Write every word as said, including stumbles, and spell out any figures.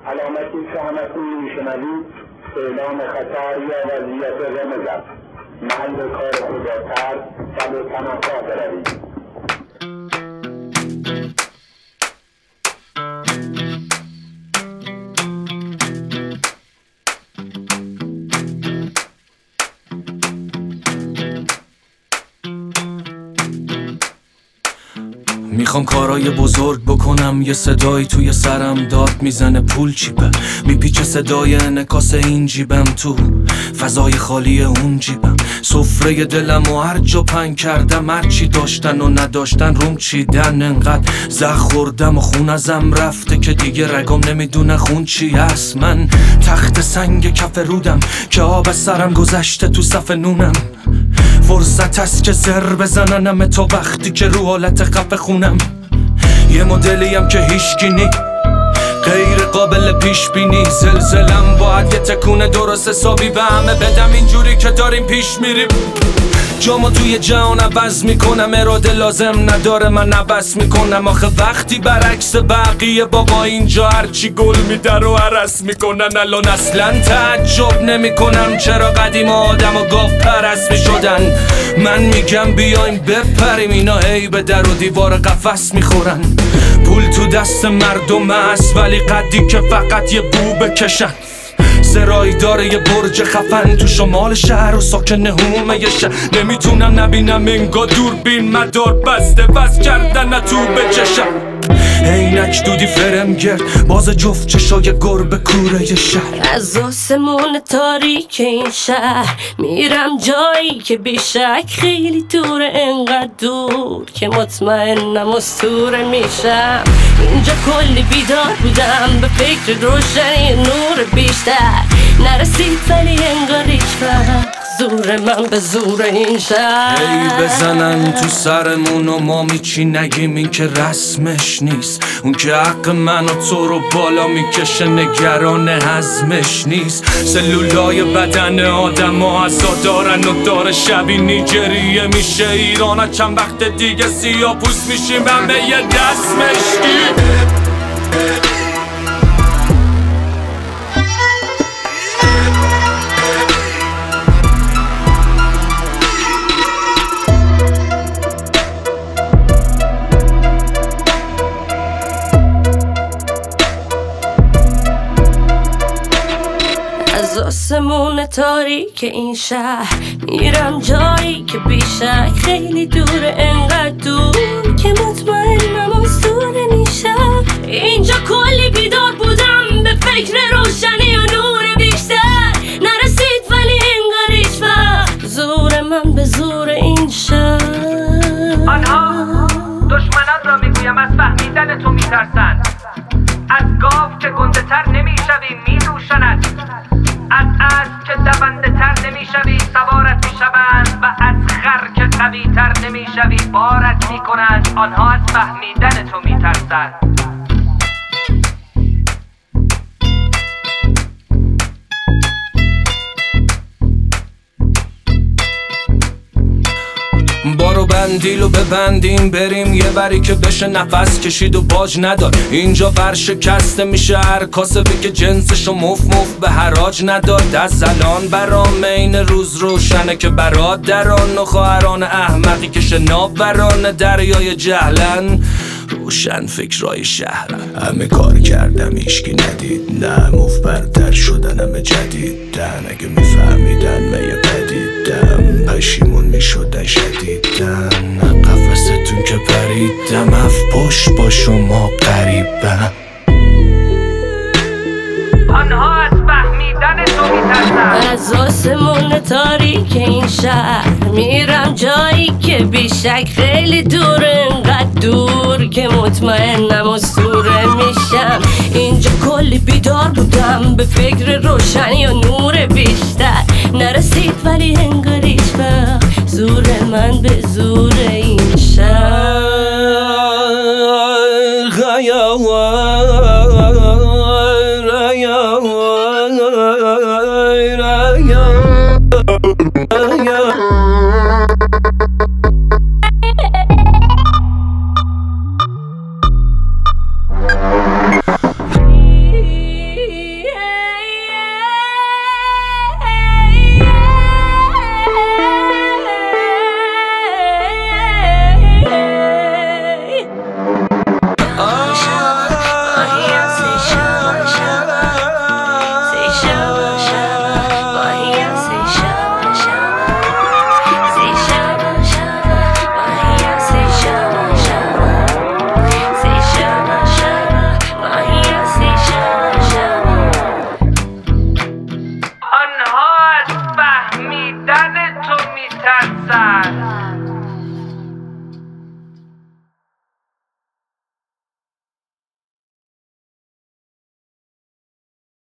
علامتی که همتون میشنوید اعلام خطر یا وضعیت رمز است. محل کار خدا ترس و به پناهگاه بروید. میخوام کارای بزرگ بکنم، یه صدایی توی سرم داد میزنه پول چیپه، میپیچه صدای انعکاس این جیبم تو فضای خالی اون جیبم. سفره دلم و هر جا پنگ کردم، هرچی داشتن و نداشتن روم چیدن. انقدر زخ خوردم و خون ازم رفته که دیگه رگام نمیدونه خون چی هست. من تخت سنگ کف رودم که آب سرم گذشته تو صف نونم. فرصت هست که زر بزننم تا وقتی که رو حالت خفه خونم. یه مدلیم که هیچکی نی، غیر قابل پیش بینی. زلزلم باید یه تکونه درست حسابی به همه بدم، اینجوری که داریم پیش میریم. جامو توی جهان عوض میکنم، اراده لازم نداره من عوض میکنم. آخه وقتی برعکس بقیه بابا اینجا هرچی گل میدر و عرس میکنن. الان اصلا تعجب نمیکنم چرا قدیم آدم و گاو پرست میشدن. من میگم بیایم بپریم، اینا هی به در و دیوار قفس میخورن. پول تو دست مردم است ولی قدی که فقط یه بو بکشن. سرایی داره یه برج خفن تو شمال شهر و ساکن هومه یه شهر. نمیتونم نبینم انگا دوربین مدار بسته وز کردن نه تو بچشم. عینک دودی فرم گرد باز جفت چشای گربه کوره یه شهر. از آسمون تاریک این شهر میرم جایی که بیشک خیلی دوره، انقدر دور که مطمئنم اسطوره میشم. اینجا کلی بیدار بودم به فکر روشنی نور بیشتر، نرسید ولی انگار هیچ وقت زور من به زور این شهر. هی بزنن تو سرمون و ما میچی نگیم، این که رسمش نیست. اون که حق من و تو رو بالا میکشه نگران حزمش نیست. سلولای بدن آدم ها عزا دارن و داره شبی نیجریه میشه ایران. چند وقت دیگه سیاه پوست میشیم همه یه دست مشکی. از آسمون تاریک این شهر میرم جایی که بیشک خیلی دوره، انقدر دور که مطمئنم اسطوره میشم. اینجا کلی بیدار بودم به فکر روشنی و نور بیشتر، نرسید ولی انگار هیچ وقت زور من به زور این شهر. آنها دشمنان را میگویم از فهمیدن تو میترسند، از گاو که گنده تر نمیشوی میدوشند، از اسب که دونده تر نمیشوی سوارت میشوند، و از خر که قوی تر نمیشوی بارت میکنند. آنها از فهمیدن تو میترسند. بارو بندیلو ببندیم بریم یه بری که بشه نفس کشید و باج نداد. اینجا ورشکسته میشه هر کاسبی که جنسشو مف مف به حراج نداد. از الان برام این روز روشنه که برادران و خواهران احمقی که شناوران دریای جهلن روشن فکرای شهرن. همه کار کردم ایشکی ندید، نه مف برتر شدن همه جدیدن. اگه میفهمیدن من یه پدیدم پشیمون میشدن شدیدن. قفستون که پریدم اف پشت با شما قریبم. آنها از فهمیدن تو میترسن. از آسمون تاریک این شهر میرم جایی که بیشک خیلی دور، انقدر دور که مطمئنم اسطوره میشم. اینجا کلی بیدار بودم به فکر روشنی و نور